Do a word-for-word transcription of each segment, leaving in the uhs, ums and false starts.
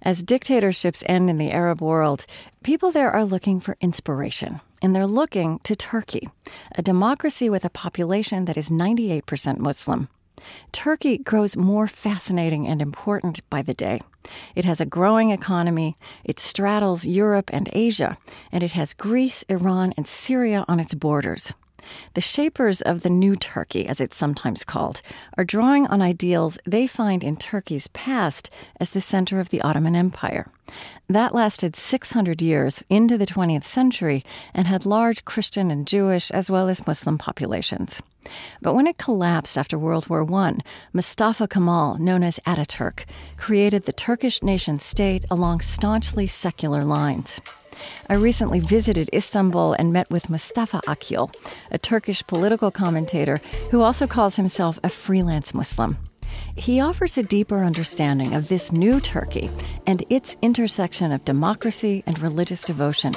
As dictatorships end in the Arab world, people there are looking for inspiration. And they're looking to Turkey, a democracy with a population that is ninety-eight percent Muslim. Turkey grows more fascinating and important by the day. It has a growing economy, it straddles Europe and Asia, and it has Greece, Iran, and Syria on its borders. The shapers of the new Turkey, as it's sometimes called, are drawing on ideals they find in Turkey's past as the center of the Ottoman Empire. That lasted six hundred years into the twentieth century and had large Christian and Jewish as well as Muslim populations. But when it collapsed after World War One, Mustafa Kemal, known as Ataturk, created the Turkish nation-state along staunchly secular lines. I recently visited Istanbul and met with Mustafa Akyol, a Turkish political commentator who also calls himself a freelance Muslim. He offers a deeper understanding of this new Turkey and its intersection of democracy and religious devotion.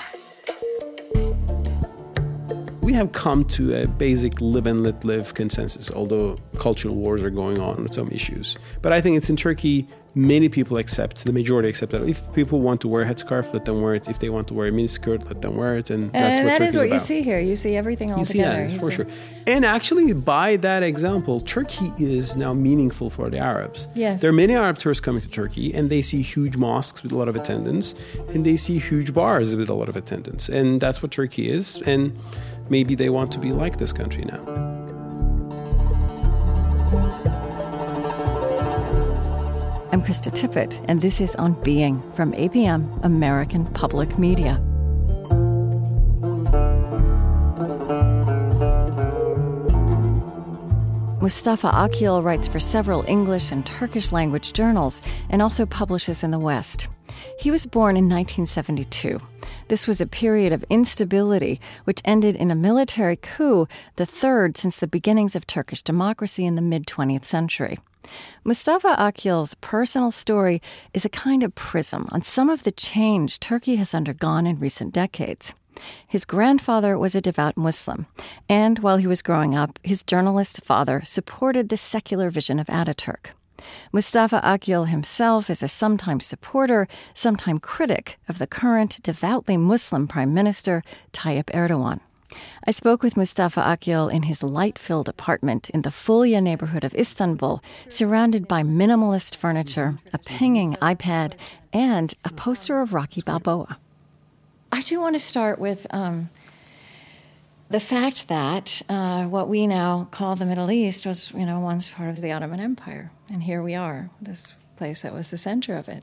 We have come to a basic live and let live consensus, although cultural wars are going on with some issues. But I think it's in Turkey, many people accept, the majority accept that if people want to wear a headscarf, let them wear it. If they want to wear a miniskirt, let them wear it. And that's and what that Turkey's is what about. you see here. You see everything all you together. See that, you for see. sure. And actually, by that example, Turkey is now meaningful for the Arabs. Yes. There are many Arab tourists coming to Turkey, and they see huge mosques with a lot of attendance, and they see huge bars with a lot of attendance. And that's what Turkey is. And maybe they want to be like this country now. I'm Krista Tippett, and this is On Being from A P M, American Public Media. Mustafa Akyol writes for several English and Turkish language journals and also publishes in the West. He was born in nineteen seventy-two. This was a period of instability which ended in a military coup, the third since the beginnings of Turkish democracy in the mid-twentieth century. Mustafa Akyol's personal story is a kind of prism on some of the change Turkey has undergone in recent decades. His grandfather was a devout Muslim, and while he was growing up, his journalist father supported the secular vision of Ataturk. Mustafa Akyol himself is a sometime supporter, sometime critic of the current devoutly Muslim Prime Minister, Tayyip Erdogan. I spoke with Mustafa Akyol in his light-filled apartment in the Fulya neighborhood of Istanbul, surrounded by minimalist furniture, a pinging iPad, and a poster of Rocky Balboa. I do want to start with um, the fact that uh, what we now call the Middle East was, you know, once part of the Ottoman Empire. And here we are, this place that was the center of it.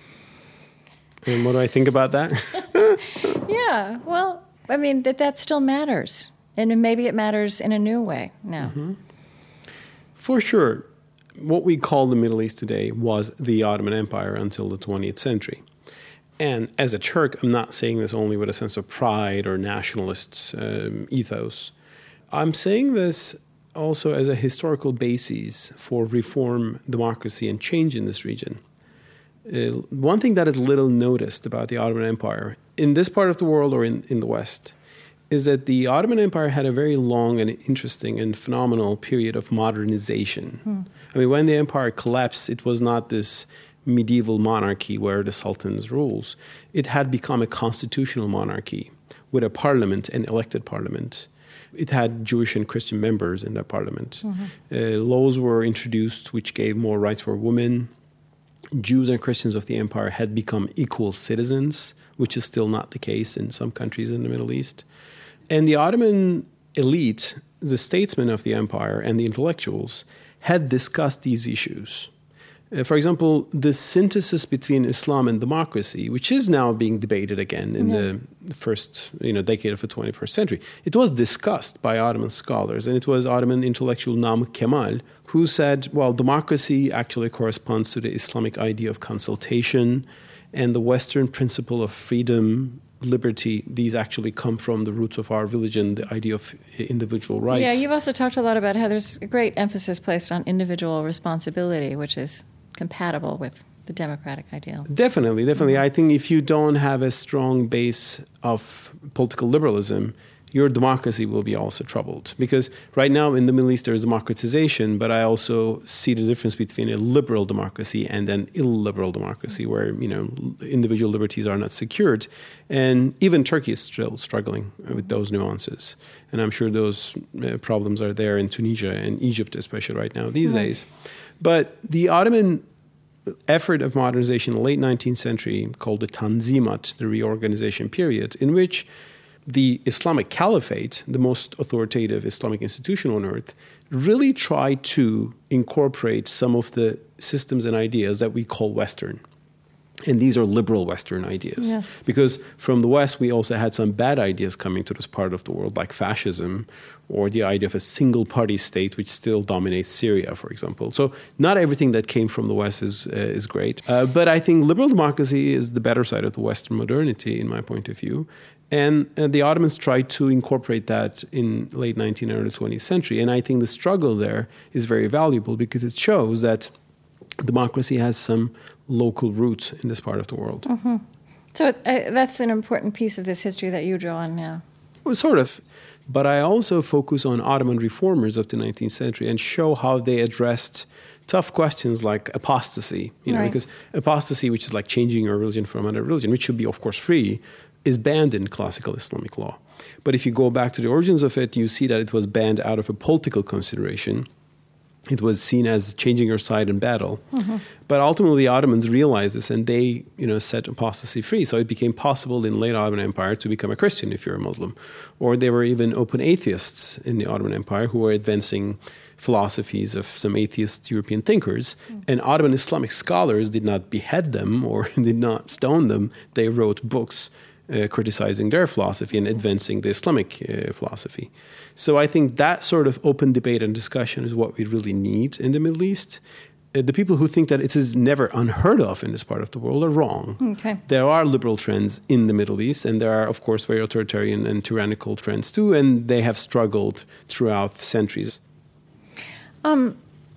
And what do I think about that? Yeah, well, I mean, that that still matters. And maybe it matters in a new way now. Mm-hmm. For sure. What we call the Middle East today was the Ottoman Empire until the twentieth century. And as a Turk, I'm not saying this only with a sense of pride or nationalist um, ethos. I'm saying this also as a historical basis for reform, democracy, and change in this region. Uh, one thing that is little noticed about the Ottoman Empire, in this part of the world or in, in the West, is that the Ottoman Empire had a very long and interesting and phenomenal period of modernization. Hmm. I mean, when the empire collapsed, it was not this medieval monarchy where the sultans rules. It had become a constitutional monarchy with a parliament, an elected parliament. It had Jewish and Christian members in that parliament. Mm-hmm. Uh, laws were introduced which gave more rights for women. Jews and Christians of the empire had become equal citizens, which is still not the case in some countries in the Middle East. And the Ottoman elite, the statesmen of the empire and the intellectuals, had discussed these issues. Uh, for example, the synthesis between Islam and democracy, which is now being debated again in yeah. the first you know, decade of the twenty-first century, it was discussed by Ottoman scholars, and it was Ottoman intellectual Namık Kemal who said, well, democracy actually corresponds to the Islamic idea of consultation, and the Western principle of freedom, liberty, these actually come from the roots of our religion, the idea of individual rights. Yeah, you've also talked a lot about how there's a great emphasis placed on individual responsibility, which is compatible with the democratic ideal. Definitely, definitely. Mm-hmm. I think if you don't have a strong base of political liberalism, your democracy will be also troubled. Because right now in the Middle East there is democratization, but I also see the difference between a liberal democracy and an illiberal democracy where, you know, individual liberties are not secured. And even Turkey is still struggling with those nuances. And I'm sure those uh, problems are there in Tunisia and Egypt, especially right now these right. days. But the Ottoman effort of modernization in the late nineteenth century, called the Tanzimat, the reorganization period, in which the Islamic Caliphate, the most authoritative Islamic institution on earth, really tried to incorporate some of the systems and ideas that we call Western. And these are liberal Western ideas. Yes. Because from the West, we also had some bad ideas coming to this part of the world, like fascism, or the idea of a single-party state which still dominates Syria, for example. So not everything that came from the West is uh, is great. Uh, but I think liberal democracy is the better side of the Western modernity, in my point of view. And uh, the Ottomans tried to incorporate that in late nineteenth, early twentieth century. And I think the struggle there is very valuable because it shows that democracy has some local roots in this part of the world. Mm-hmm. So uh, that's an important piece of this history that you draw on now. Well, sort of. But I also focus on Ottoman reformers of the nineteenth century and show how they addressed tough questions like apostasy. You know, right. because apostasy, which is like changing your religion from another religion, which should be, of course, free, is banned in classical Islamic law. But if you go back to the origins of it, you see that it was banned out of a political consideration. It was seen as changing your side in battle. Mm-hmm. But ultimately, the Ottomans realized this, and they, you know, set apostasy free. So it became possible in the late Ottoman Empire to become a Christian if you're a Muslim. Or there were even open atheists in the Ottoman Empire who were advancing philosophies of some atheist European thinkers. Mm. And Ottoman Islamic scholars did not behead them or did not stone them. They wrote books Uh, criticizing their philosophy and advancing the Islamic uh, philosophy. So I think that sort of open debate and discussion is what we really need in the Middle East. Uh, the people who think that it is never unheard of in this part of the world are wrong. Okay. There are liberal trends in the Middle East, and there are, of course, very authoritarian and tyrannical trends too, and they have struggled throughout centuries. Um.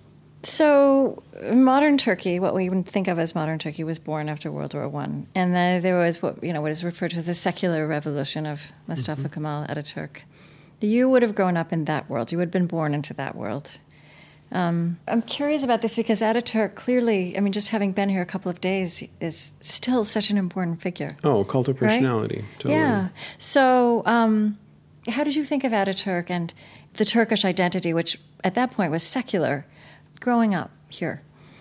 So modern Turkey, what we would think of as modern Turkey, was born after World War One, and then there was what you know what is referred to as the secular revolution of Mustafa mm-hmm. Kemal Ataturk. You would have grown up in that world. You would have been born into that world. Um, I'm curious about this because Ataturk clearly, I mean, just having been here a couple of days, is still such an important figure. Oh, cult of personality. Right? Totally. Yeah. So um, how did you think of Ataturk and the Turkish identity, which at that point was secular, growing up here?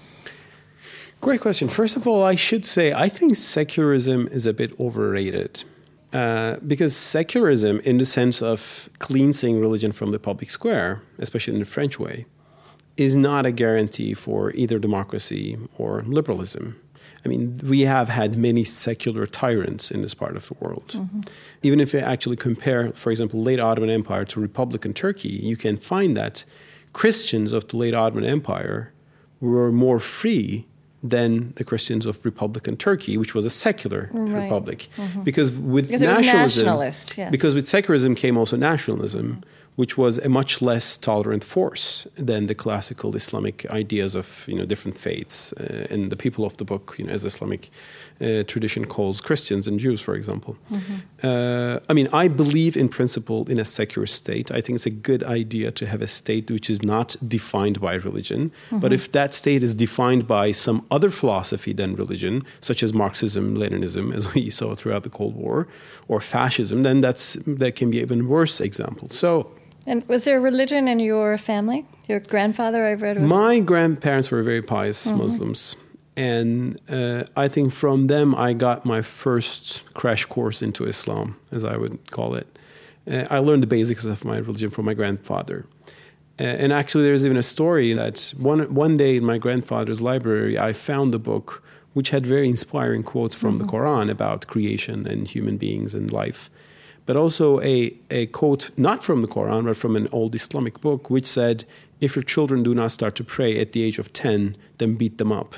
Great question. First of all, I should say I think secularism is a bit overrated. Uh, because secularism, in the sense of cleansing religion from the public square, especially in the French way, is not a guarantee for either democracy or liberalism. I mean, we have had many secular tyrants in this part of the world. Mm-hmm. Even if you actually compare, for example, late Ottoman Empire to Republican Turkey, you can find that Christians of the late Ottoman Empire were more free than the Christians of Republican Turkey, which was a secular right. republic. Mm-hmm. Because with because nationalism, nationalist, yes. because with secularism came also nationalism, mm-hmm. which was a much less tolerant force than the classical Islamic ideas of you know different faiths uh, and the people of the book, you know, as Islamic uh, tradition calls Christians and Jews, for example. Mm-hmm. Uh, I mean, I believe in principle in a secular state. I think it's a good idea to have a state which is not defined by religion. Mm-hmm. But if that state is defined by some other philosophy than religion, such as Marxism, Leninism, as we saw throughout the Cold War, or fascism, then that's that can be an even worse example. So. And was there religion in your family? Your grandfather, I've read, was... My grandparents were very pious mm-hmm. Muslims. And uh, I think from them I got my first crash course into Islam, as I would call it. Uh, I learned the basics of my religion from my grandfather. Uh, and actually there's even a story that one, one day in my grandfather's library, I found a book which had very inspiring quotes from mm-hmm. the Quran about creation and human beings and life. But also a, a quote, not from the Quran, but from an old Islamic book, which said, if your children do not start to pray at the age of ten, then beat them up.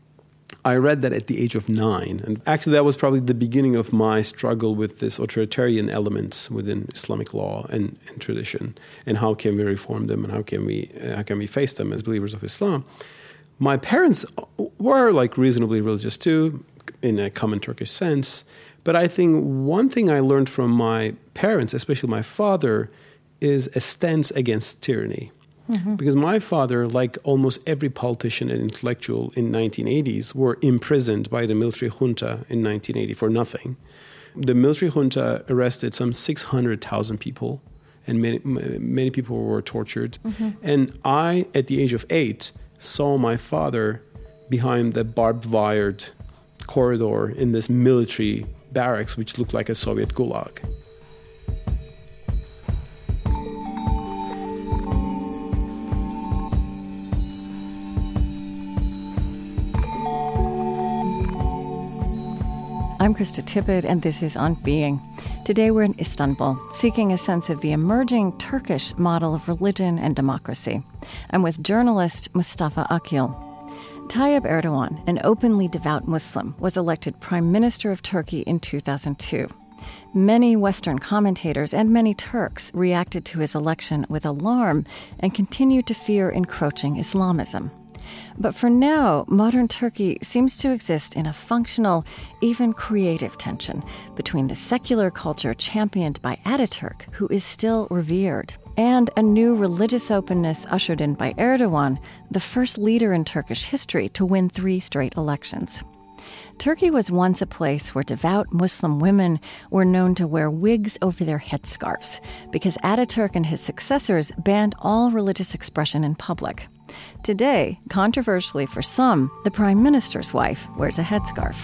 I read that at the age of nine. And actually, that was probably the beginning of my struggle with this authoritarian elements within Islamic law and, and tradition. And how can we reform them and how can we, uh, how can we face them as believers of Islam? My parents were like reasonably religious too, in a common Turkish sense. But I think one thing I learned from my parents, especially my father, is a stance against tyranny. Mm-hmm. Because my father, like almost every politician and intellectual in nineteen eighties, were imprisoned by the military junta in nineteen eighty for nothing. The military junta arrested some six hundred thousand people, and many, many people were tortured. Mm-hmm. And I, at the age of eight, saw my father behind the barbed wired corridor in this military barracks, which looked like a Soviet gulag. I'm Krista Tippett, and this is On Being. Today we're in Istanbul, seeking a sense of the emerging Turkish model of religion and democracy. I'm with journalist Mustafa Akil. Tayyip Erdogan, an openly devout Muslim, was elected Prime Minister of Turkey in two thousand two. Many Western commentators and many Turks reacted to his election with alarm and continued to fear encroaching Islamism. But for now, modern Turkey seems to exist in a functional, even creative tension between the secular culture championed by Ataturk, who is still revered, and a new religious openness ushered in by Erdogan, the first leader in Turkish history to win three straight elections. Turkey was once a place where devout Muslim women were known to wear wigs over their headscarves because Ataturk and his successors banned all religious expression in public. Today, controversially for some, the prime minister's wife wears a headscarf.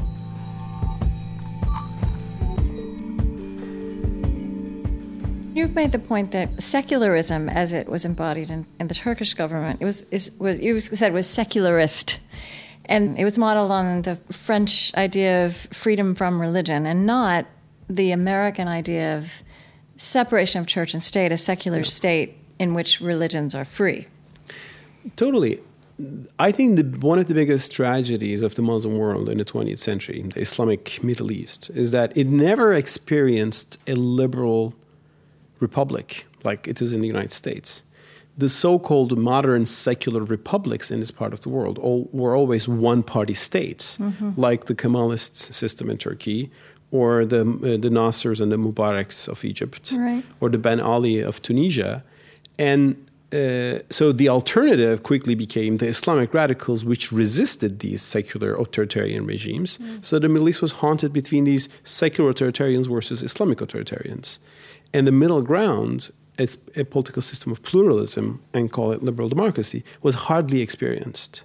You've made the point that secularism, as it was embodied in, in the Turkish government, it was, is, was you said was secularist, and it was modeled on the French idea of freedom from religion, and not the American idea of separation of church and state, a secular yeah. state in which religions are free. Totally. I think the, one of the biggest tragedies of the Muslim world in the twentieth century, the Islamic Middle East, is that it never experienced a liberal republic like it is in the United States. The so-called modern secular republics in this part of the world all, were always one-party states, mm-hmm. like the Kemalist system in Turkey, or the, uh, the Nasrs and the Mubaraks of Egypt, right. or the Ben Ali of Tunisia. And Uh, so the alternative quickly became the Islamic radicals, which resisted these secular authoritarian regimes. Mm. So the Middle East was haunted between these secular authoritarians versus Islamic authoritarians. And the middle ground, as a political system of pluralism, and call it liberal democracy, was hardly experienced.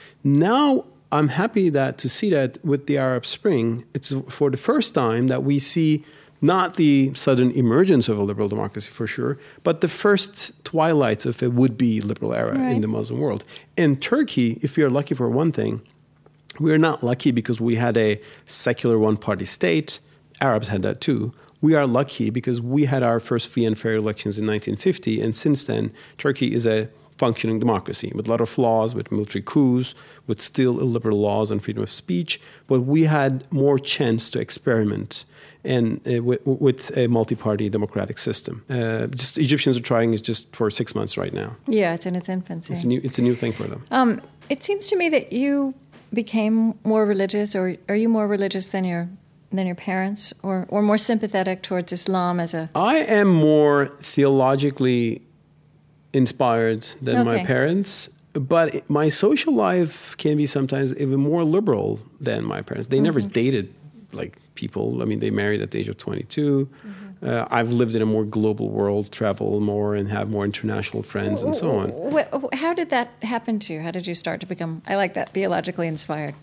Now I'm happy that to see that with the Arab Spring, it's for the first time that we see not the sudden emergence of a liberal democracy, for sure, but the first twilights of a would-be liberal era right. in the Muslim world. In Turkey, if we are lucky for one thing, we are not lucky because we had a secular one-party state. Arabs had that too. We are lucky because we had our first free and fair elections in nineteen fifty, and since then, Turkey is a functioning democracy with a lot of flaws, with military coups, with still illiberal laws and freedom of speech. But we had more chance to experiment and uh, with, with a multi-party democratic system. Uh, just Egyptians are trying it just for six months right now. Yeah, it's in its infancy. It's a new, it's a new thing for them. Um, it seems to me that you became more religious, or are you more religious than your than your parents, or or more sympathetic towards Islam as a? I am more theologically inspired than okay. my parents. But my social life can be sometimes even more liberal than my parents. They mm-hmm. never dated like people. I mean, they married at the age of twenty-two. Mm-hmm. Uh, I've lived in a more global world, travel more, and have more international friends, and so on. How did that happen to you? How did you start to become, I like that, theologically inspired?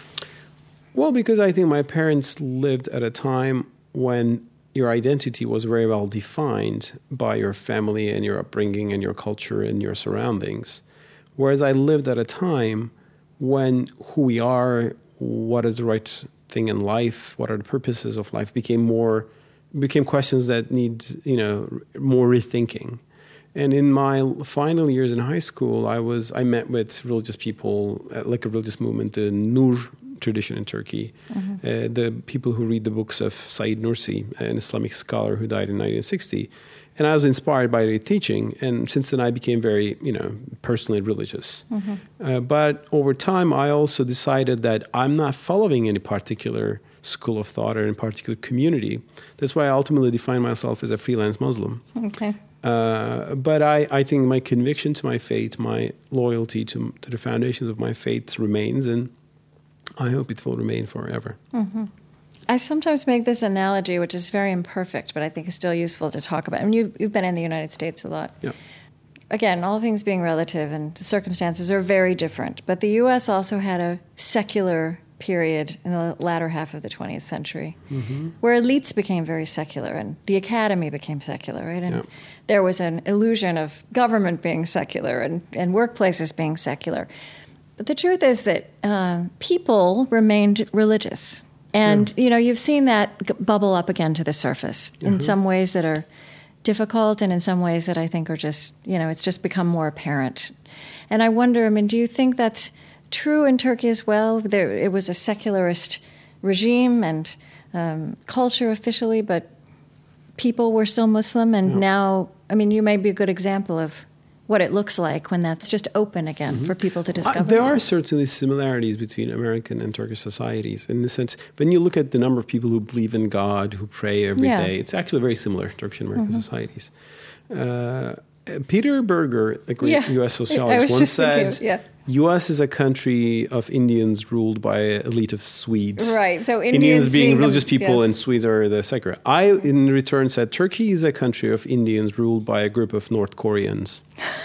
Well, because I think my parents lived at a time when your identity was very well defined by your family and your upbringing and your culture and your surroundings. Whereas I lived at a time when who we are, what is the right thing in life, what are the purposes of life, became more became questions that need, you know, more rethinking. And in my final years in high school, I was I met with religious people, like a religious movement, the Nur tradition in Turkey. Mm-hmm. Uh, the people who read the books of Said Nursi, an Islamic scholar who died in nineteen sixty. And I was inspired by their teaching. And since then, I became very, you know, personally religious. Mm-hmm. Uh, but over time, I also decided that I'm not following any particular school of thought or any particular community. That's why I ultimately define myself as a freelance Muslim. Okay. Uh, but I, I think my conviction to my faith, my loyalty to, to the foundations of my faith remains, and I hope it will remain forever. Mm-hmm. I sometimes make this analogy, which is very imperfect, but I think is still useful to talk about. I mean, you've, you've been in the United States a lot. Yeah. Again, all things being relative, and the circumstances are very different. But the U S also had a secular period in the latter half of the twentieth century, mm-hmm. where elites became very secular, and the academy became secular, right? And yeah. there was an illusion of government being secular and, and workplaces being secular. But the truth is that uh, people remained religious. And, yeah. you know, you've seen that g- bubble up again to the surface in mm-hmm. some ways that are difficult and in some ways that I think are just, you know, it's just become more apparent. And I wonder, I mean, do you think that's true in Turkey as well? There, it was a secularist regime and um, culture officially, but people were still Muslim. And yeah. now, I mean, you may be a good example of what it looks like when that's just open again mm-hmm. for people to discover. Uh, there are certainly similarities between American and Turkish societies in the sense, when you look at the number of people who believe in God, who pray every yeah. day, it's actually very similar to Turkish and American mm-hmm. societies. Uh, Peter Berger, a great yeah. U S sociologist, once said, thinking, yeah. U S is a country of Indians ruled by an elite of Swedes. Right, so Indians, Indians being, being religious the, people yes. and Swedes are the secular. I, in return, said Turkey is a country of Indians ruled by a group of North Koreans.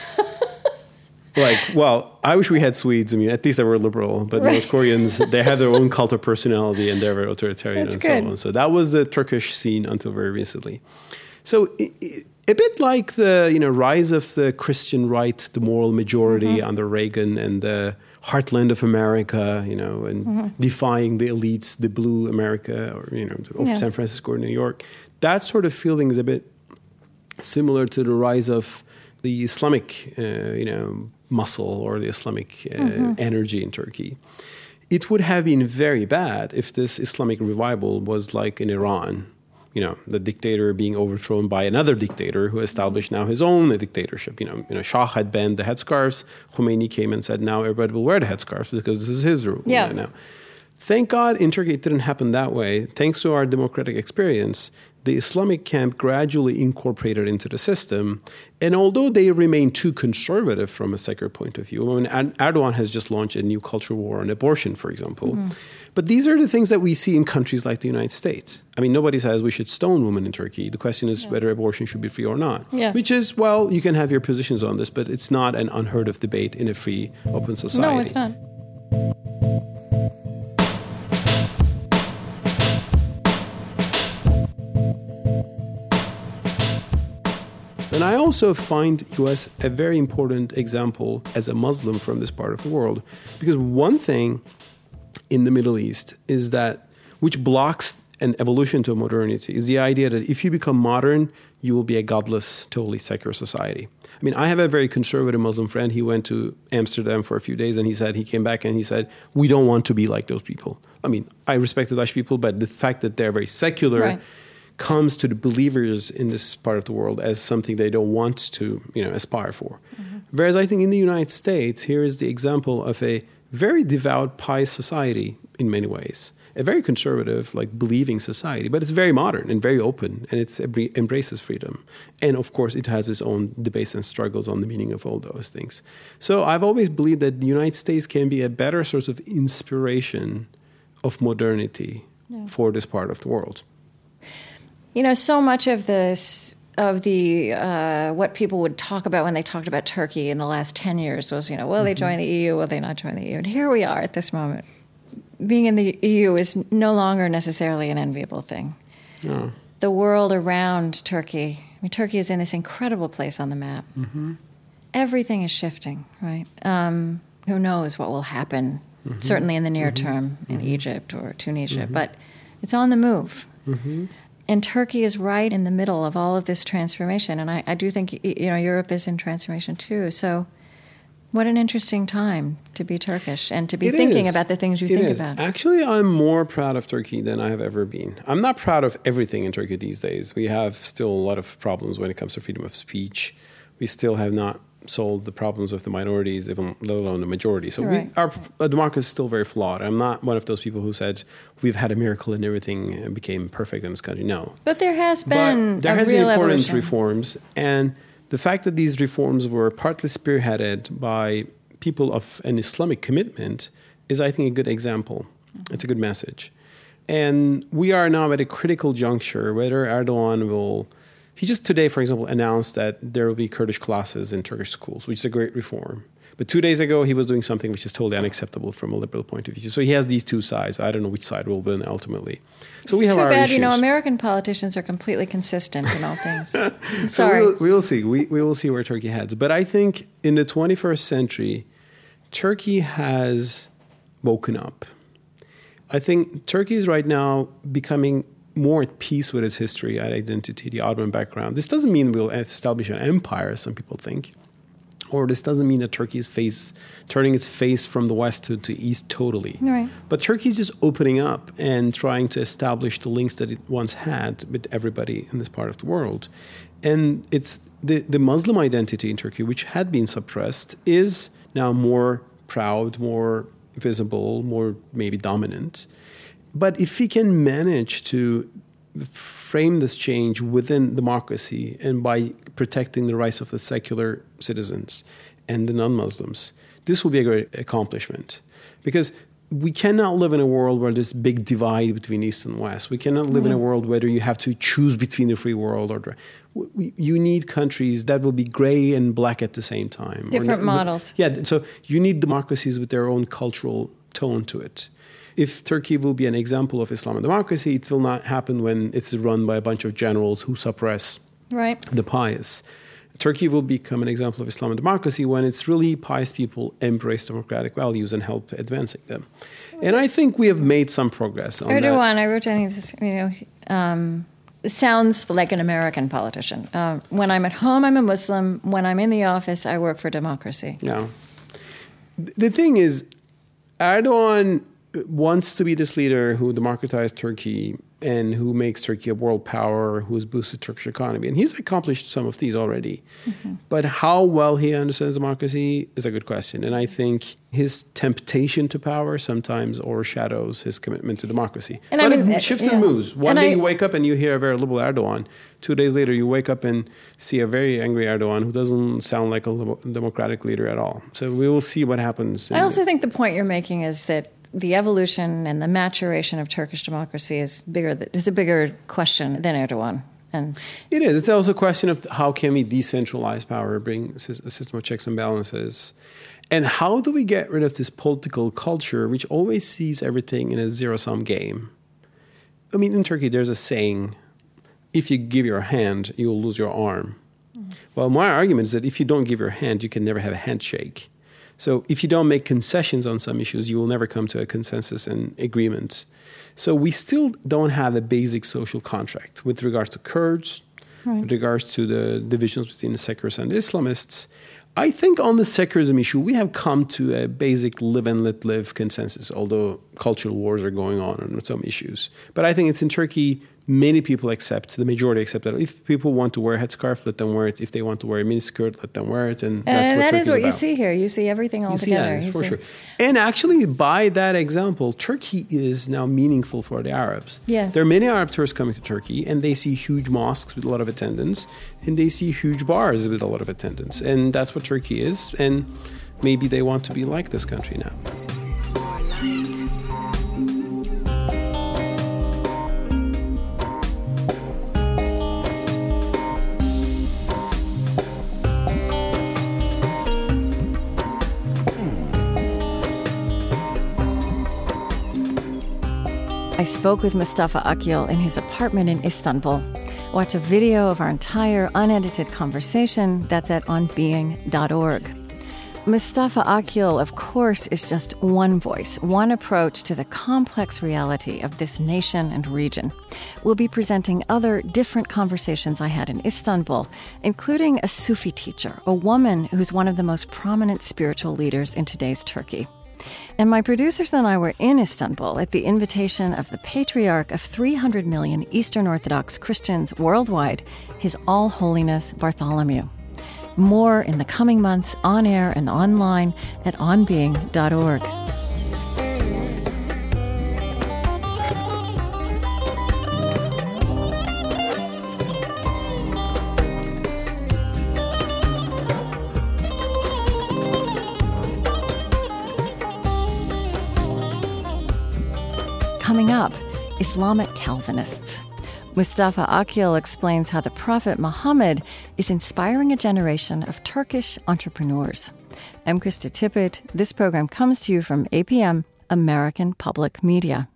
Like, well, I wish we had Swedes. I mean, at least they were liberal. But right. North Koreans, they have their own cult of personality and they're very authoritarian That's and good. so on. So that was the Turkish scene until very recently. So it, it, a bit like the you know rise of the Christian right, the moral majority mm-hmm. under Reagan, and the heartland of America, you know, and mm-hmm. defying the elites, the blue America, or you know, of yeah. San Francisco or New York. That sort of feeling is a bit similar to the rise of the Islamic, uh, you know, muscle or the Islamic uh, mm-hmm. energy in Turkey. It would have been very bad if this Islamic revival was like in Iran. You know, the dictator being overthrown by another dictator who established now his own dictatorship. You know, you know, Shah had banned the headscarves. Khomeini came and said, now everybody will wear the headscarves because this is his rule. Yeah. You know, now, thank God in Turkey it didn't happen that way. Thanks to our democratic experience, the Islamic camp gradually incorporated into the system. And although they remain too conservative from a secular point of view, I mean, Erdogan has just launched a new cultural war on abortion, for example. Mm-hmm. But these are the things that we see in countries like the United States. I mean, nobody says we should stone women in Turkey. The question is yeah. whether abortion should be free or not. Yeah. Which is, well, you can have your positions on this, but it's not an unheard of debate in a free, open society. No, it's not. And I also find U S a very important example as a Muslim from this part of the world. Because one thing in the Middle East is that, which blocks an evolution to modernity, is the idea that if you become modern, you will be a godless, totally secular society. I mean, I have a very conservative Muslim friend. He went to Amsterdam for a few days and he said, he came back and he said, we don't want to be like those people. I mean, I respect the Dutch people, but the fact that they're very secular right. comes to the believers in this part of the world as something they don't want to, you know, aspire for. Mm-hmm. Whereas I think in the United States, here is the example of a very devout, pious society in many ways. A very conservative, like believing society, but it's very modern and very open, and it embraces freedom. And of course, it has its own debates and struggles on the meaning of all those things. So I've always believed that the United States can be a better source of inspiration of modernity yeah. for this part of the world. You know, so much of this, of the, uh, what people would talk about when they talked about Turkey in the last ten years was, you know, will mm-hmm. they join the E U, will they not join the E U? And here we are at this moment. Being in the E U is no longer necessarily an enviable thing. Oh. The world around Turkey, I mean, Turkey is in this incredible place on the map. Mm-hmm. Everything is shifting, right? Um, who knows what will happen, mm-hmm. certainly in the near mm-hmm. term in mm-hmm. Egypt or Tunisia, mm-hmm. but it's on the move. Mm-hmm. And Turkey is right in the middle of all of this transformation. And I, I do think, you know, Europe is in transformation too. So What an interesting time to be Turkish and to be It thinking is. about the things you It think is. about. Actually, I'm more proud of Turkey than I have ever been. I'm not proud of everything in Turkey these days. We have still a lot of problems when it comes to freedom of speech. We still have not solved the problems of the minorities, even let alone the majority. So Right. we, our, our democracy is still very flawed. I'm not one of those people who said we've had a miracle and everything became perfect in this country. No. But there has been But there a has real been important evolution. reforms, and the fact that these reforms were partly spearheaded by people of an Islamic commitment is, I think, a good example. Mm-hmm. It's a good message. And we are now at a critical juncture whether Erdogan will... He just today, for example, announced that there will be Kurdish classes in Turkish schools, which is a great reform. But two days ago, he was doing something which is totally unacceptable from a liberal point of view. So he has these two sides. I don't know which side will win ultimately. So it's we have too our bad, issues. you know, American politicians are completely consistent in all things. I'm So sorry. we'll, we'll see. We, we will see where Turkey heads. But I think in the twenty-first century, Turkey has woken up. I think Turkey is right now becoming more at peace with its history and identity, the Ottoman background. This doesn't mean we'll establish an empire, as some people think. Or this doesn't mean that Turkey is face, turning its face from the west to, to east totally. Right. But Turkey is just opening up and trying to establish the links that it once had with everybody in this part of the world. And it's the, the Muslim identity in Turkey, which had been suppressed, is now more proud, more visible, more maybe dominant. But if we can manage to frame this change within democracy and by protecting the rights of the secular citizens and the non-Muslims, this will be a great accomplishment. Because we cannot live in a world where there's big divide between East and West. We cannot live mm-hmm. in a world where you have to choose between the free world or the, we, you need countries that will be gray and black at the same time. Different or, models. Yeah, so you need democracies with their own cultural tone to it. If Turkey will be an example of Islam and democracy, it will not happen when it's run by a bunch of generals who suppress right. the pious. Turkey will become an example of Islam and democracy when it's really pious people embrace democratic values and help advancing them. And I think we have made some progress on Erdogan, that. I wrote down this, you know, um, sounds like an American politician. Uh, when I'm at home, I'm a Muslim. When I'm in the office, I work for democracy. Yeah. The thing is, Erdogan wants to be this leader who democratized Turkey and who makes Turkey a world power, who has boosted Turkish economy. And he's accomplished some of these already. Mm-hmm. But how well he understands democracy is a good question. And I think his temptation to power sometimes overshadows his commitment to democracy. And but I mean, it shifts yeah. and moves. One and day I, you wake up and you hear a very liberal Erdogan. Two days later, you wake up and see a very angry Erdogan who doesn't sound like a democratic leader at all. So we will see what happens. I also think the point you're making is that the evolution and the maturation of Turkish democracy is bigger. Is a bigger question than Erdogan. And it is. It's also a question of how can we decentralize power, bring a system of checks and balances, and how do we get rid of this political culture which always sees everything in a zero-sum game. I mean, in Turkey, there's a saying: "If you give your hand, you will lose your arm." Mm-hmm. Well, my argument is that if you don't give your hand, you can never have a handshake. So if you don't make concessions on some issues, you will never come to a consensus and agreement. So we still don't have a basic social contract with regards to Kurds, right. with regards to the divisions between the secularists and the Islamists. I think on the secularism issue, we have come to a basic live and let live consensus, although cultural wars are going on on some issues. But I think it's in Turkey, many people accept, the majority accept that if people want to wear a headscarf, let them wear it. If they want to wear a miniskirt, let them wear it. And, that's and what that Turkey's is what about. you see here. You see everything all you together. See that, you for see. sure. And actually, by that example, Turkey is now meaningful for the Arabs. Yes. There are many Arab tourists coming to Turkey, and they see huge mosques with a lot of attendance, and they see huge bars with a lot of attendance. And that's what Turkey is. And maybe they want to be like this country now. I spoke with Mustafa Akyol in his apartment in Istanbul. Watch a video of our entire unedited conversation. That's at on being dot org. Mustafa Akyol, of course, is just one voice, one approach to the complex reality of this nation and region. We'll be presenting other different conversations I had in Istanbul, including a Sufi teacher, a woman who's one of the most prominent spiritual leaders in today's Turkey. And my producers and I were in Istanbul at the invitation of the patriarch of three hundred million Eastern Orthodox Christians worldwide, His All Holiness Bartholomew. More in the coming months, on air and online at on being dot org. Coming up, Islamic Calvinists. Mustafa Akyol explains how the Prophet Muhammad is inspiring a generation of Turkish entrepreneurs. I'm Krista Tippett. This program comes to you from A P M, American Public Media.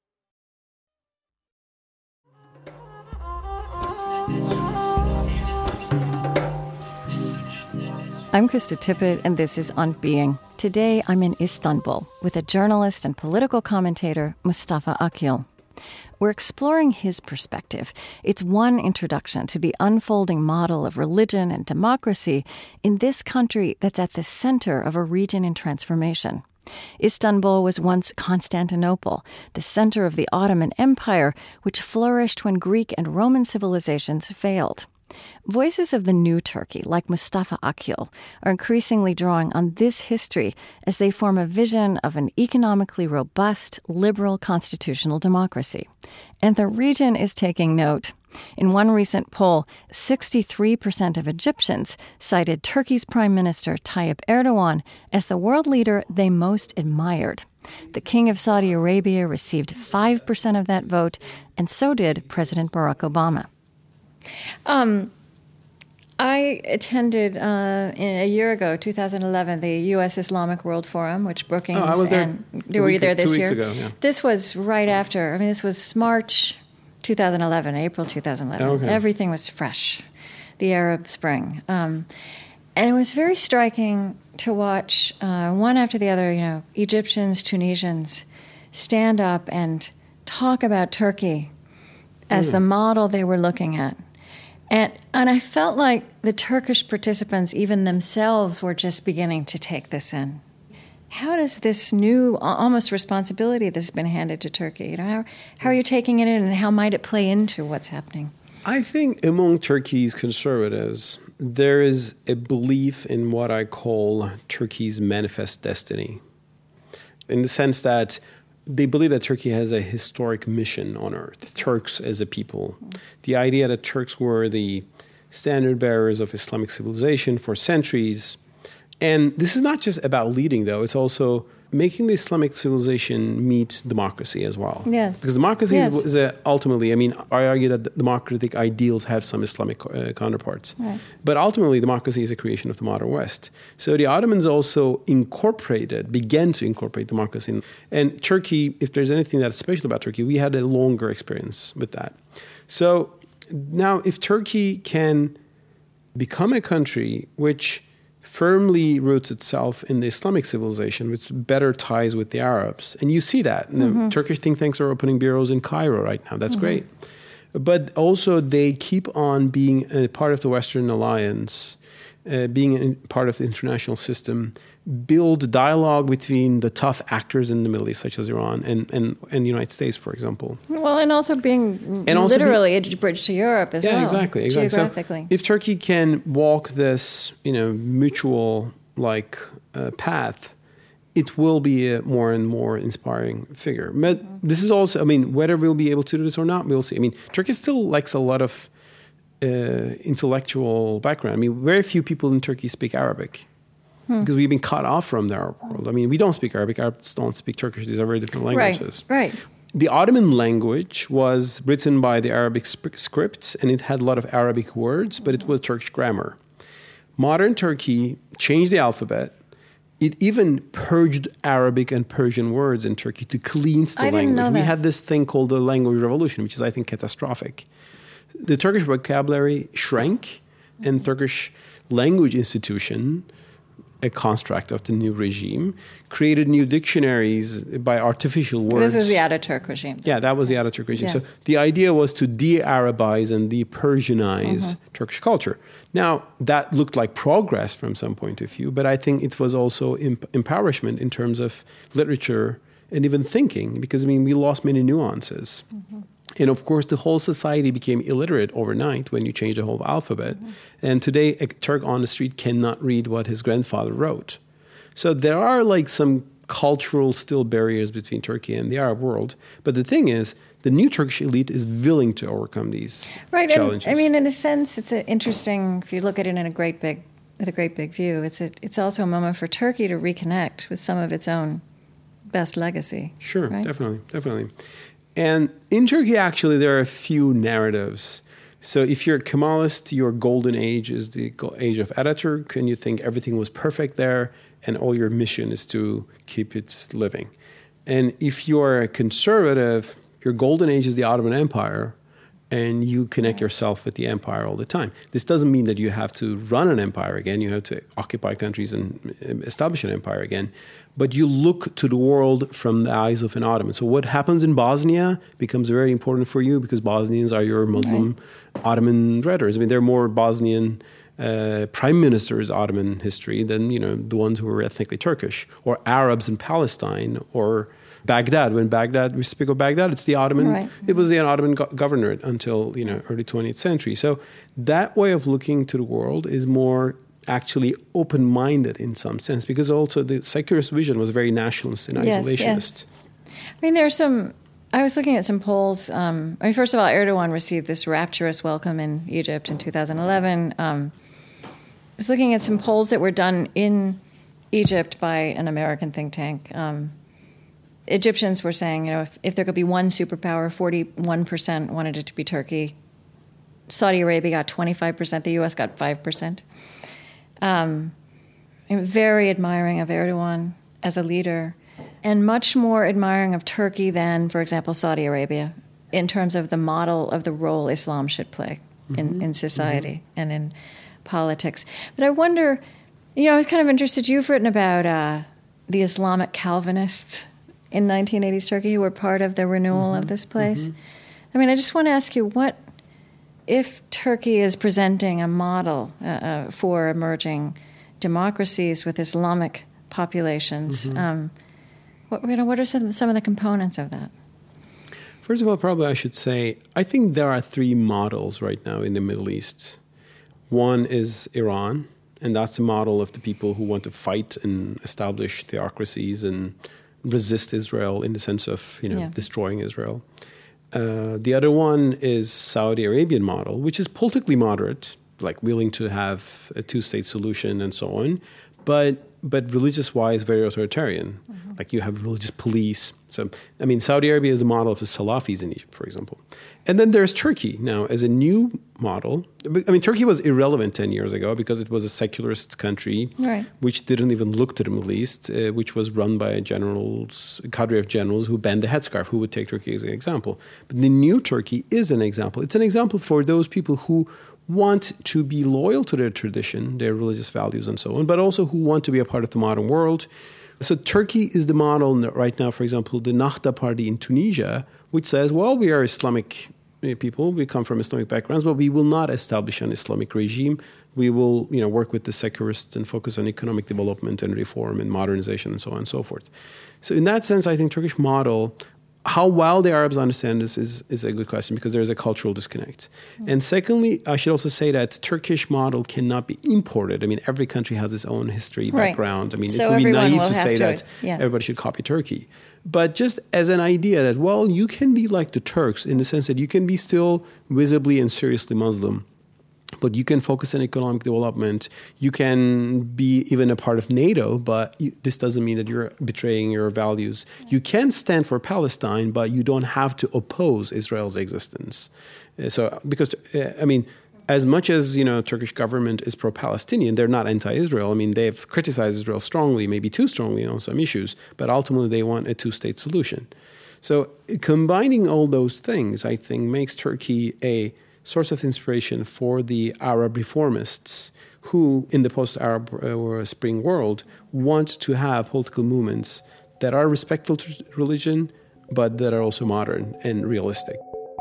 I'm Krista Tippett, and this is On Being. Today, I'm in Istanbul with a journalist and political commentator, Mustafa Akyol. We're exploring his perspective. It's one introduction to the unfolding model of religion and democracy in this country that's at the center of a region in transformation. Istanbul was once Constantinople, the center of the Ottoman Empire, which flourished when Greek and Roman civilizations failed. Voices of the new Turkey, like Mustafa Akyol, are increasingly drawing on this history as they form a vision of an economically robust, liberal constitutional democracy. And the region is taking note. In one recent poll, sixty-three percent of Egyptians cited Turkey's Prime Minister Tayyip Erdogan as the world leader they most admired. The King of Saudi Arabia received five percent of that vote, and so did President Barack Obama. Um, I attended uh, in a year ago, two thousand eleven, the U S Islamic World Forum, which Brookings oh, I was there and were week, you there this two year? Weeks ago, yeah. This was right after. I mean, this was March two thousand eleven, April two thousand eleven. Oh, okay. Everything was fresh, the Arab Spring, um, and it was very striking to watch uh, one after the other. You know, Egyptians, Tunisians stand up and talk about Turkey as mm. the model they were looking at. And and I felt like the Turkish participants, even themselves, were just beginning to take this in. How does this new, almost responsibility that's been handed to Turkey, you know, how, how are you taking it in, and how might it play into what's happening? I think among Turkey's conservatives, there is a belief in what I call Turkey's manifest destiny, in the sense that they believe that Turkey has a historic mission on earth, Turks as a people. The idea that Turks were the standard bearers of Islamic civilization for centuries. And this is not just about leading, though. It's also making the Islamic civilization meet democracy as well. Yes. Because democracy yes. is, is a, ultimately, I mean, I argue that the democratic ideals have some Islamic uh, counterparts. Right. But ultimately, democracy is a creation of the modern West. So the Ottomans also incorporated, began to incorporate democracy. And Turkey, if there's anything that's special about Turkey, we had a longer experience with that. So now, if Turkey can become a country which firmly roots itself in the Islamic civilization, with better ties with the Arabs. And you see that. Mm-hmm. The Turkish think tanks are opening bureaus in Cairo right now. That's mm-hmm. great. But also they keep on being a part of the Western alliance, uh, being a part of the international system, build dialogue between the tough actors in the Middle East, such as Iran and, and, and the United States, for example. Well, and also being and also literally be, a bridge to Europe as yeah, well. exactly, exactly. Geographically. So if Turkey can walk this, you know, mutual like uh, path, it will be a more and more inspiring figure. But mm-hmm. this is also, I mean, whether we'll be able to do this or not, we'll see. I mean, Turkey still likes a lot of uh, intellectual background. I mean, very few people in Turkey speak Arabic. Because we've been cut off from the Arab world. I mean, we don't speak Arabic. Arabs don't speak Turkish. These are very different languages. Right, right. The Ottoman language was written by the Arabic script, and it had a lot of Arabic words, but it was Turkish grammar. Modern Turkey changed the alphabet. It even purged Arabic and Persian words in Turkey to cleanse the I language. Didn't know that. We had this thing called the language revolution, which is, I think, catastrophic. The Turkish vocabulary shrank, and Turkish language institution a construct of the new regime, created new dictionaries by artificial words. This was the Ataturk regime. Yeah, that was the Ataturk regime. Yeah. So the idea was to de-Arabize and de-Persianize Mm-hmm. Turkish culture. Now, that looked like progress from some point of view, but I think it was also imp- empowerment in terms of literature and even thinking, because, I mean, we lost many nuances. Mm-hmm. And of course, the whole society became illiterate overnight when you change the whole alphabet. Mm-hmm. And today, a Turk on the street cannot read what his grandfather wrote. So there are like some cultural still barriers between Turkey and the Arab world. But the thing is, the new Turkish elite is willing to overcome these right, challenges. And, I mean, in a sense, it's a interesting, if you look at it in a great big, with a great big view, it's a, it's also a moment for Turkey to reconnect with some of its own best legacy. Sure, right? definitely, definitely. And in Turkey, actually, there are a few narratives. So if you're a Kemalist, your golden age is the age of Ataturk, and you think everything was perfect there, and all your mission is to keep it living. And if you're a conservative, your golden age is the Ottoman Empire, and you connect yourself with the empire all the time. This doesn't mean that you have to run an empire again. You have to occupy countries and establish an empire again. But you look to the world from the eyes of an Ottoman. So what happens in Bosnia becomes very important for you because Bosnians are your Muslim right. Ottoman readers. I mean, they're more Bosnian uh, prime ministers' Ottoman history than, you know, the ones who were ethnically Turkish, or Arabs in Palestine, or Baghdad. When Baghdad, we speak of Baghdad, it's the Ottoman, right. it was the Ottoman go- governorate until, you know, early twentieth century. So that way of looking to the world is more actually open-minded in some sense, because also the secularist vision was very nationalist and yes, isolationist. Yes. I mean, there are some, I was looking at some polls. Um, I mean, first of all, Erdogan received this rapturous welcome in Egypt in two thousand eleven. Um, I was looking at some polls that were done in Egypt by an American think tank. Um, Egyptians were saying, you know, if, if there could be one superpower, forty-one percent wanted it to be Turkey. Saudi Arabia got twenty-five percent. The U S got five percent. Um, I'm very admiring of Erdogan as a leader, and much more admiring of Turkey than, for example, Saudi Arabia, in terms of the model of the role Islam should play mm-hmm. in, in society mm-hmm. and in politics. But I wonder, you know, I was kind of interested, you've written about uh, the Islamic Calvinists in nineteen eighties Turkey who were part of the renewal mm-hmm. of this place. Mm-hmm. I mean, I just want to ask you, what if Turkey is presenting a model uh, uh, for emerging democracies with Islamic populations, mm-hmm. um, what, you know, what are some, some of the components of that? First of all, probably I should say, I think there are three models right now in the Middle East. One is Iran, and that's the model of the people who want to fight and establish theocracies and resist Israel in the sense of, you know, yeah. destroying Israel. Uh, the other one is Saudi Arabian model, which is politically moderate, like willing to have a two-state solution and so on, but but religious-wise very authoritarian. Mm-hmm. Like you have religious police. So, I mean, Saudi Arabia is the model of the Salafis in Egypt, for example. And then there's Turkey now as a new model. I mean, Turkey was irrelevant ten years ago because it was a secularist country, right. which didn't even look to the Middle East, uh, which was run by generals, a cadre of generals who banned the headscarf, who would take Turkey as an example. But the new Turkey is an example. It's an example for those people who want to be loyal to their tradition, their religious values and so on, but also who want to be a part of the modern world. So Turkey is the model right now, for example, the Nahda party in Tunisia, which says, well, we are Islamic people, we come from Islamic backgrounds, but we will not establish an Islamic regime. We will, you know, work with the secularists and focus on economic development and reform and modernization and so on and so forth. So in that sense, I think Turkish model, how well the Arabs understand this is, is a good question because there is a cultural disconnect. Mm-hmm. And secondly, I should also say that Turkish model cannot be imported. I mean, every country has its own history, right. background. I mean, so it would be naive to say to that yeah. everybody should copy Turkey. But just as an idea that, well, you can be like the Turks in the sense that you can be still visibly and seriously Muslim, but you can focus on economic development. You can be even a part of NATO, but you, this doesn't mean that you're betraying your values. You can stand for Palestine, but you don't have to oppose Israel's existence. Uh, so, because, uh, I mean, as much as, you know, Turkish government is pro-Palestinian, they're not anti-Israel. I mean, they've criticized Israel strongly, maybe too strongly on some issues, but ultimately they want a two-state solution. So combining all those things, I think, makes Turkey a source of inspiration for the Arab reformists who, in the post-Arab uh, Spring world, want to have political movements that are respectful to religion, but that are also modern and realistic.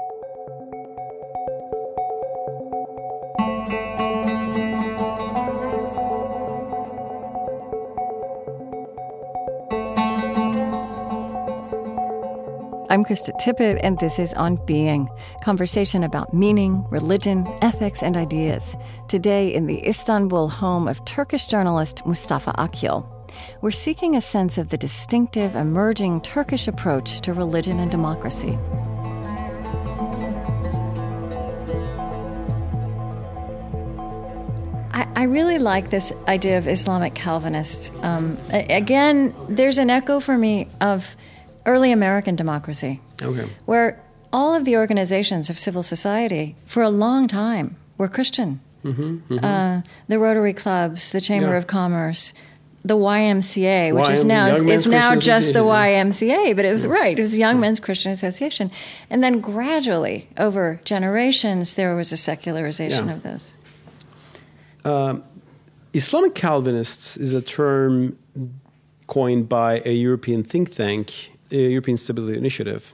I'm Krista Tippett, and this is On Being, conversation about meaning, religion, ethics, and ideas. Today in the Istanbul home of Turkish journalist Mustafa Akyol. We're seeking a sense of the distinctive, emerging Turkish approach to religion and democracy. I, I really like this idea of Islamic Calvinists. Um, again, there's an echo for me of early American democracy, okay. where all of the organizations of civil society for a long time were Christian. Mm-hmm, mm-hmm. Uh, the Rotary Clubs, the Chamber yeah. of Commerce, the Y M C A, which y- is now is now Christian just the yeah. Y M C A, but it was yeah. right. It was Young yeah. Men's Christian Association, and then gradually, over generations, there was a secularization yeah. of this. Um, Islamic Calvinists is a term coined by a European think tank, a European Stability Initiative,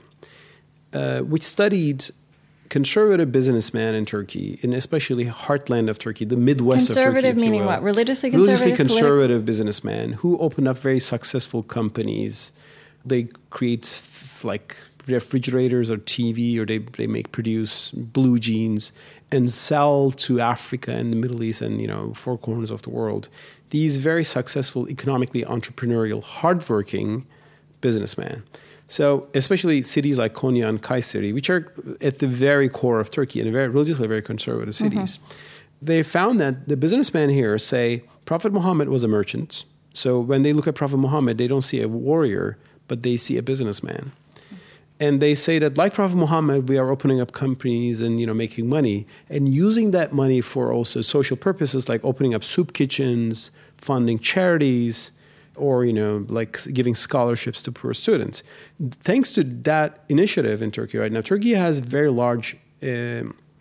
uh, which studied conservative businessmen in Turkey, in especially heartland of Turkey, the Midwest of Turkey. Conservative meaning what? Religiously conservative? Religiously conservative businessmen who open up very successful companies. They create f- like refrigerators or T V, or they, they make produce blue jeans and sell to Africa and the Middle East and, you know, four corners of the world. These very successful, economically entrepreneurial, hardworking businessmen. So especially cities like Konya and Kayseri, which are at the very core of Turkey and very religiously very conservative cities, mm-hmm. they found that the businessmen here say Prophet Muhammad was a merchant. So when they look at Prophet Muhammad, they don't see a warrior, but they see a businessman. And they say that like Prophet Muhammad, we are opening up companies and, you know, making money and using that money for also social purposes like opening up soup kitchens, funding charities, or, you know, like giving scholarships to poor students. Thanks to that initiative in Turkey right now, Turkey has a very large uh,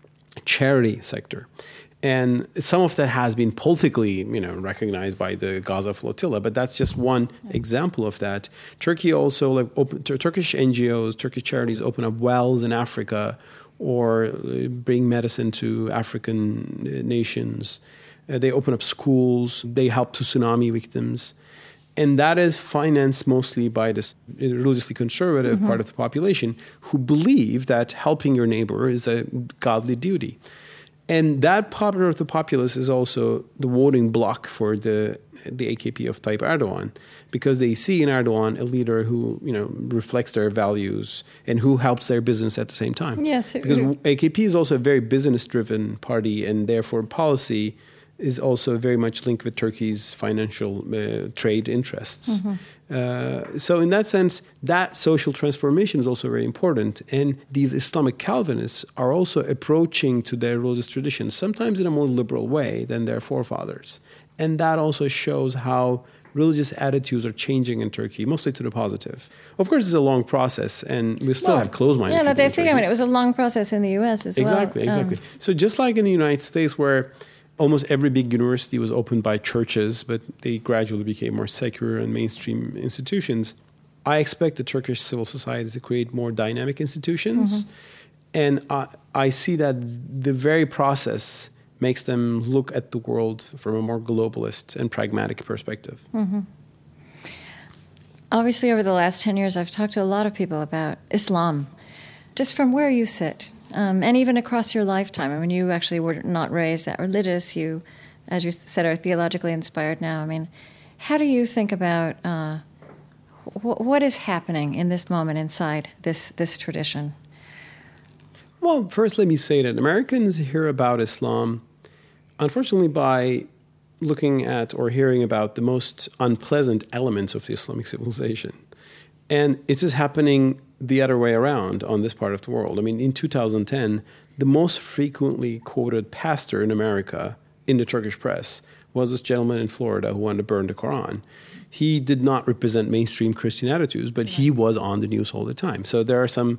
charity sector. And some of that has been politically, you know, recognized by the Gaza flotilla, but that's just one example of that. Turkey also, like open, Turkish N G Os, Turkish charities open up wells in Africa or bring medicine to African nations. Uh, they open up schools. They help to tsunami victims. And that is financed mostly by this religiously conservative mm-hmm. part of the population who believe that helping your neighbor is a godly duty. And that part of the populace is also the voting bloc for the the A K P of Tayyip Erdogan, because they see in Erdogan a leader who, you know, reflects their values and who helps their business at the same time. Yes, because A K P is also a very business-driven party, and therefore policy is also very much linked with Turkey's financial uh, trade interests. Mm-hmm. Uh, so in that sense, that social transformation is also very important. And these Islamic Calvinists are also approaching to their religious traditions, sometimes in a more liberal way than their forefathers. And that also shows how religious attitudes are changing in Turkey, mostly to the positive. Of course, it's a long process, and we still well, have closed-minded yeah, people. Yeah, say, I mean, it was a long process in the U S as exactly, well. Exactly, exactly. Um, so just like in the United States, where almost every big university was opened by churches, but they gradually became more secular and mainstream institutions, I expect the Turkish civil society to create more dynamic institutions. Mm-hmm. And I, I see that the very process makes them look at the world from a more globalist and pragmatic perspective. Mm-hmm. Obviously, over the last ten years, I've talked to a lot of people about Islam, just from where you sit. Um, and even across your lifetime. I mean, you actually were not raised that religious. You, as you said, are theologically inspired now. I mean, how do you think about uh, wh- what is happening in this moment inside this this tradition? Well, first let me say that Americans hear about Islam, unfortunately, by looking at or hearing about the most unpleasant elements of the Islamic civilization. And it is happening the other way around on this part of the world. I mean, in two thousand ten, the most frequently quoted pastor in America in the Turkish press was this gentleman in Florida who wanted to burn the Quran. He did not represent mainstream Christian attitudes, but he was on the news all the time. So there are some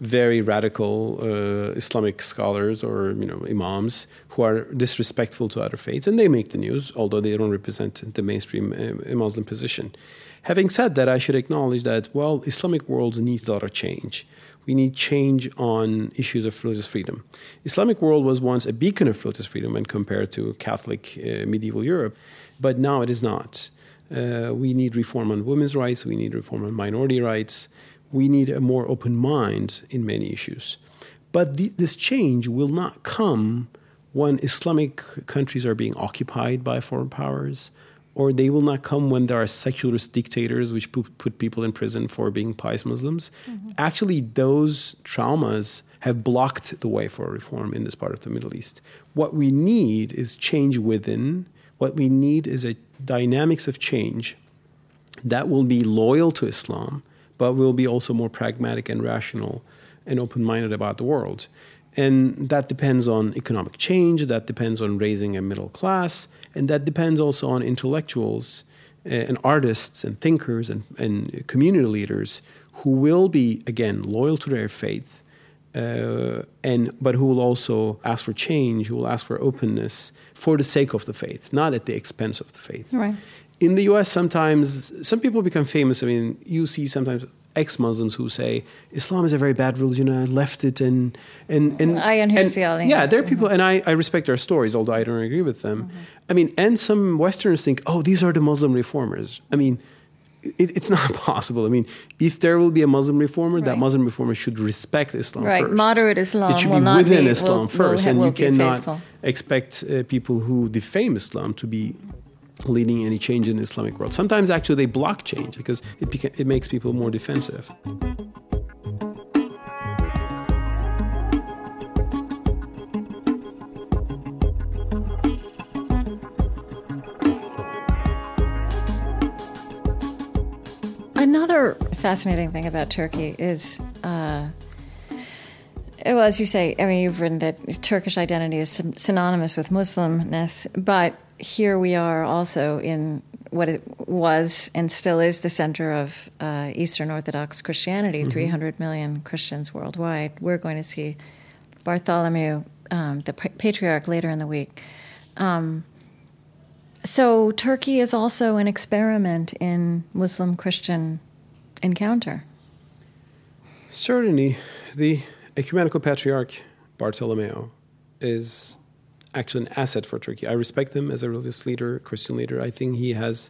very radical uh, Islamic scholars or you know imams who are disrespectful to other faiths, and they make the news, although they don't represent the mainstream uh, Muslim position. Having said that, I should acknowledge that, well, Islamic world needs a lot of change. We need change on issues of religious freedom. Islamic world was once a beacon of religious freedom when compared to Catholic uh, medieval Europe, but now it is not. Uh, we need reform on women's rights. We need reform on minority rights. We need a more open mind in many issues. But th- this change will not come when Islamic countries are being occupied by foreign powers, or they will not come when there are secularist dictators which put, put people in prison for being pious Muslims. Mm-hmm. Actually, those traumas have blocked the way for reform in this part of the Middle East. What we need is change within. What we need is a dynamics of change that will be loyal to Islam, but will be also more pragmatic and rational and open-minded about the world. And that depends on economic change, that depends on raising a middle class, and that depends also on intellectuals and artists and thinkers and, and community leaders who will be, again, loyal to their faith, uh, and but who will also ask for change, who will ask for openness for the sake of the faith, not at the expense of the faith. Right. In the U S, sometimes some people become famous. I mean, you see sometimes ex-Muslims who say Islam is a very bad religion, I left it, and and and, and yeah, there are people, and I, I respect their stories, although I don't agree with them. Mm-hmm. I mean, and some Westerners think, oh, these are the Muslim reformers. I mean, it, it's not possible. I mean, if there will be a Muslim reformer, right. that Muslim reformer should respect Islam right. first. Right, moderate Islam it should will be not within be, Islam will, first, will, and will you cannot faithful. expect uh, people who defame Islam to be leading any change in the Islamic world. Sometimes actually they block change because it beca- it makes people more defensive. Another fascinating thing about Turkey is, uh, well, as you say, I mean, you've written that Turkish identity is synonymous with Muslimness, but here we are also in what it was and still is the center of uh, Eastern Orthodox Christianity, mm-hmm. three hundred million Christians worldwide. We're going to see Bartholomew, um, the patriarch, later in the week. Um, so Turkey is also an experiment in Muslim-Christian encounter. Certainly, the ecumenical patriarch Bartholomew is actually an asset for Turkey. I respect him as a religious leader, Christian leader. I think he has,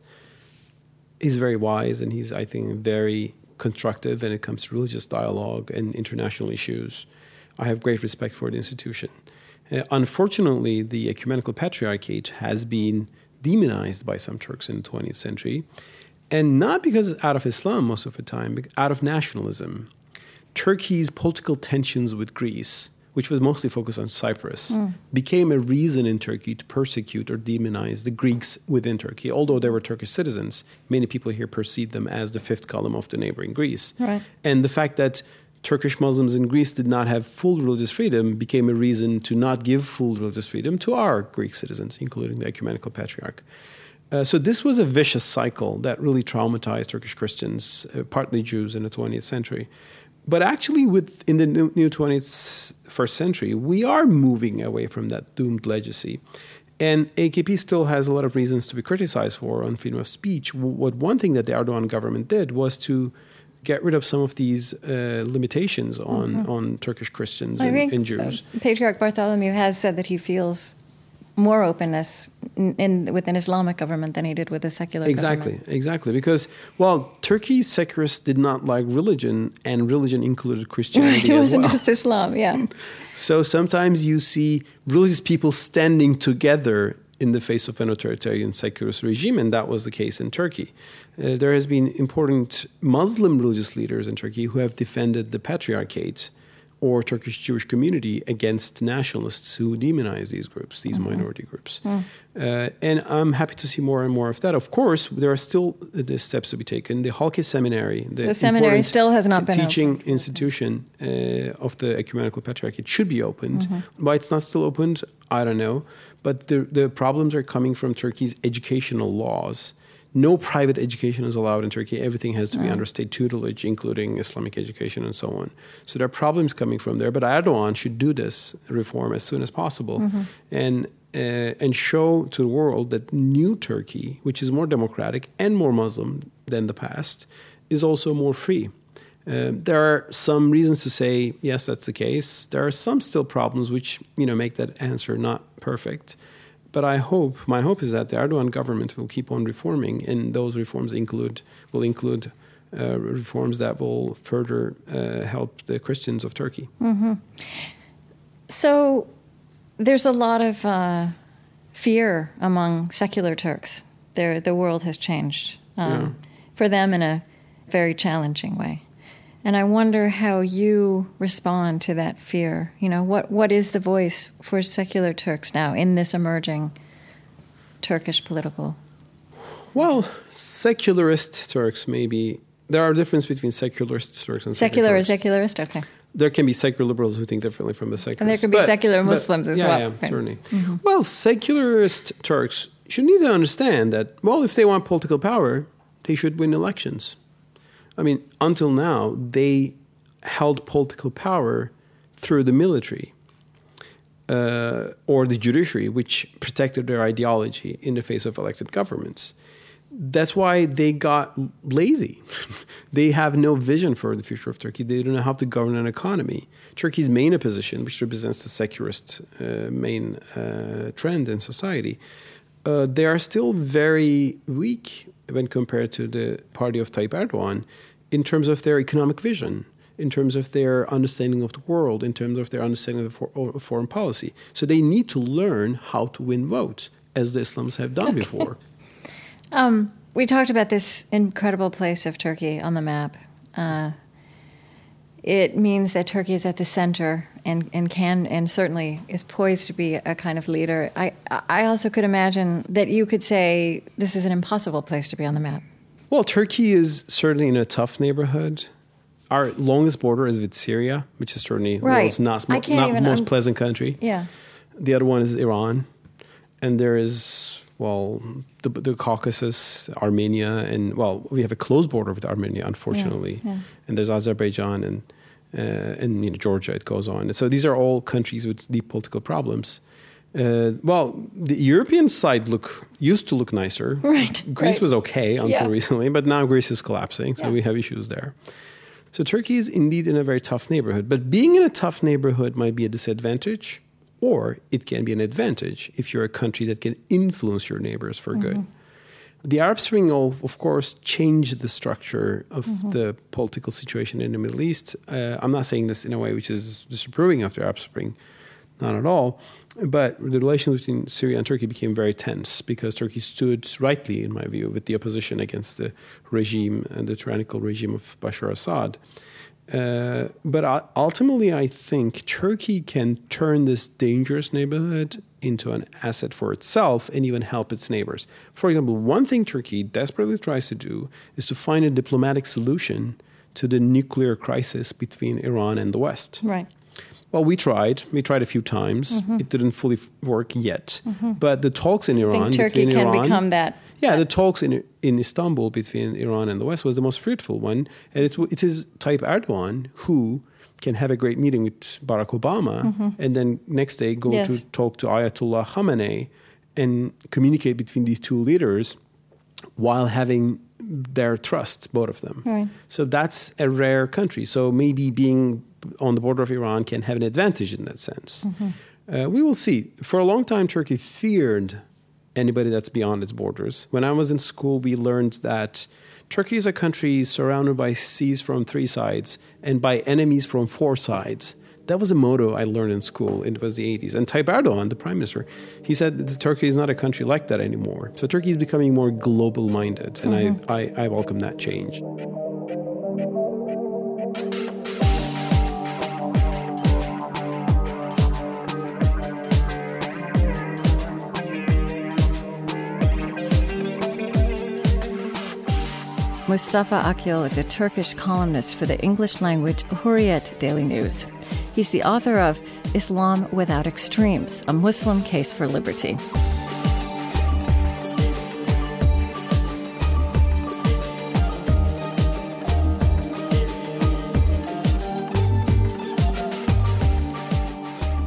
he's very wise, and he's, I think, very constructive when it comes to religious dialogue and international issues. I have great respect for the institution. Uh, unfortunately, the ecumenical patriarchate has been demonized by some Turks in the twentieth century, and not because out of Islam most of the time, but out of nationalism. Turkey's political tensions with Greece, which was mostly focused on Cyprus, mm. became a reason in Turkey to persecute or demonize the Greeks within Turkey. Although they were Turkish citizens, many people here perceived them as the fifth column of the neighboring Greece. Right. And the fact that Turkish Muslims in Greece did not have full religious freedom became a reason to not give full religious freedom to our Greek citizens, including the ecumenical patriarch. Uh, so this was a vicious cycle that really traumatized Turkish Christians, uh, partly Jews, in the twentieth century. But actually, with in the new, new twenty-first century, we are moving away from that doomed legacy. And A K P still has a lot of reasons to be criticized for on freedom of speech. What one thing that the Erdogan government did was to get rid of some of these uh, limitations on, mm-hmm. on Turkish Christians and, and Jews. Uh, Patriarch Bartholomew has said that he feels more openness in, in with an Islamic government than he did with a secular exactly, government. Exactly, exactly. Because, well, Turkey's secularists did not like religion, and religion included Christianity it as well. It wasn't just Islam, yeah. So sometimes you see religious people standing together in the face of an authoritarian secularist regime, and that was the case in Turkey. Uh, there has been important Muslim religious leaders in Turkey who have defended the patriarchate or Turkish Jewish community against nationalists who demonize these groups, these mm-hmm. minority groups. Mm. Uh, and I'm happy to see more and more of that. Of course, there are still uh, the steps to be taken. The Halki Seminary, the, the seminary still has not been teaching opened. institution uh, of the ecumenical patriarchate should be opened. Mm-hmm. Why it's not still opened, I don't know. But the, the problems are coming from Turkey's educational laws No private education is allowed in Turkey. Everything has to be Mm. under state tutelage, including Islamic education and so on. So there are problems coming from there. But Erdogan should do this reform as soon as possible Mm-hmm. and uh, and show to the world that new Turkey, which is more democratic and more Muslim than the past, is also more free. Uh, there are some reasons to say, yes, that's the case. There are some still problems which, you know, make that answer not perfect. But I hope, my hope is that the Erdogan government will keep on reforming, and those reforms include will include uh, reforms that will further uh, help the Christians of Turkey. Mm-hmm. So there's a lot of uh, fear among secular Turks. They're, the world has changed um, Yeah. for them in a very challenging way. And I wonder how you respond to that fear. You know, what, what is the voice for secular Turks now in this emerging Turkish political? Well, secularist Turks maybe. There are differences between secularist Turks and Secular secular or Turks. secularist? Okay. There can be secular liberals who think differently from the secularists. And there can be But- secular but- Muslims as yeah, well. Yeah, Right. certainly. Well, secularist Turks should need to understand that, well, if they want political power, they should win elections. I mean, until now, they held political power through the military uh, or the judiciary, which protected their ideology in the face of elected governments. That's why they got lazy. They have no vision for the future of Turkey. They don't know how to govern an economy. Turkey's main opposition, which represents the secularist uh, main uh, trend in society, uh, they are still very weak when compared to the party of Tayyip Erdogan in terms of their economic vision, in terms of their understanding of the world, in terms of their understanding of, the for, of foreign policy. So they need to learn how to win votes, as the Islamists have done Okay. before. Um, we talked about this incredible place of Turkey on the map. Uh, it means that Turkey is at the center and, and can and certainly is poised to be a kind of leader. I, I also could imagine that you could say this is an impossible place to be on the map. Well, Turkey is certainly in a tough neighborhood. Our longest border is with Syria, which is certainly the Right. world's not, I not can't even most un- pleasant country. Yeah. The other one is Iran. And there is, well, the, the Caucasus, Armenia, and, well, we have a close border with Armenia, unfortunately. Yeah, yeah. And there's Azerbaijan and, uh, and you know, Georgia, it goes on. And so these are all countries with deep political problems. Uh, well, the European side look used to look nicer. Right, Greece right. was okay until Yeah. recently, but now Greece is collapsing, so Yeah. we have issues there. So Turkey is indeed in a very tough neighborhood. But being in a tough neighborhood might be a disadvantage, or it can be an advantage if you're a country that can influence your neighbors for Mm-hmm. good. The Arab Spring, of, of course, changed the structure of Mm-hmm. the political situation in the Middle East. Uh, I'm not saying this in a way which is disapproving of the Arab Spring, not at all. But the relations between Syria and Turkey became very tense because Turkey stood rightly, in my view, with the opposition against the regime and the tyrannical regime of Bashar Assad. Uh, but uh, ultimately, I think Turkey can turn this dangerous neighborhood into an asset for itself and even help its neighbors. For example, one thing Turkey desperately tries to do is to find a diplomatic solution to the nuclear crisis between Iran and the West. Right. Well, we tried. We tried a few times. Mm-hmm. It didn't fully f- work yet. But the talks in I Iran, think Turkey between can Iran, become that. yeah, the talks in in Istanbul between Iran and the West was the most fruitful one, and it w- it is Tayyip Erdogan who can have a great meeting with Barack Obama, and then next day go Yes. to talk to Ayatollah Khamenei and communicate between these two leaders while having their trust, both of them. Right. So that's a rare country. So maybe being on the border of Iran can have an advantage in that sense. Uh, we will see. For a long time, Turkey feared anybody that's beyond its borders. When I was in school, we learned that Turkey is a country surrounded by seas from three sides and by enemies from four sides. That was a motto I learned in school. It was the eighties. And Tayyip Erdogan, the prime minister, he said that Turkey is not a country like that anymore. So Turkey is becoming more global-minded, and I, I, I welcome that change. Mustafa Akil is a Turkish columnist for the English-language Hurriyet Daily News. He's the author of Islam Without Extremes, A Muslim Case for Liberty.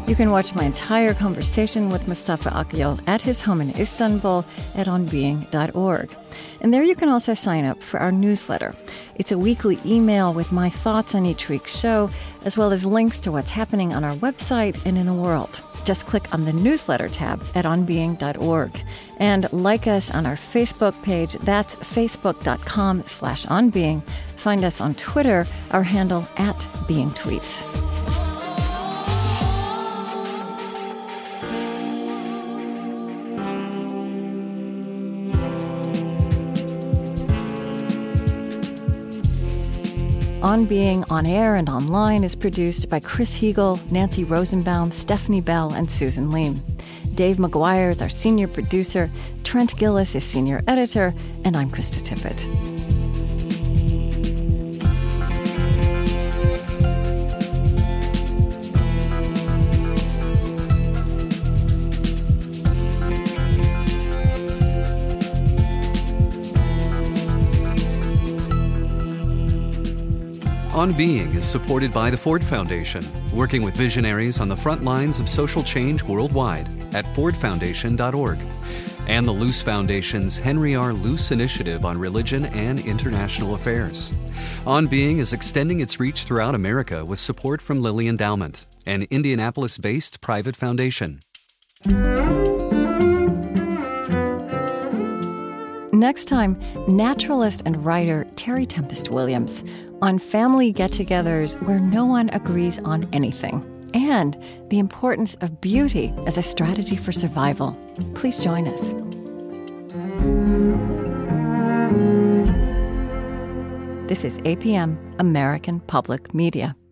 You can watch my entire conversation with Mustafa Akyol at his home in Istanbul at on being dot org. And there you can also sign up for our newsletter. It's a weekly email with my thoughts on each week's show, as well as links to what's happening on our website and in the world. Just click on the newsletter tab at on being dot org. And like us on our Facebook page. That's facebook.com slash onbeing. Find us on Twitter, our handle at beingtweets. On Being on air and online is produced by Chris Heagle, Nancy Rosenbaum, Stephanie Bell, and Susan Leem. Dave McGuire is our senior producer, Trent Gillis is senior editor, and I'm Krista Tippett. On Being is supported by the Ford Foundation, working with visionaries on the front lines of social change worldwide at ford foundation dot org, and the Luce Foundation's Henry R. Luce Initiative on Religion and International Affairs. On Being is extending its reach throughout America with support from Lilly Endowment, an Indianapolis-based private foundation. Next time, naturalist and writer Terry Tempest Williams on family get-togethers where no one agrees on anything, and the importance of beauty as a strategy for survival. Please join us. This is A P M, American Public Media.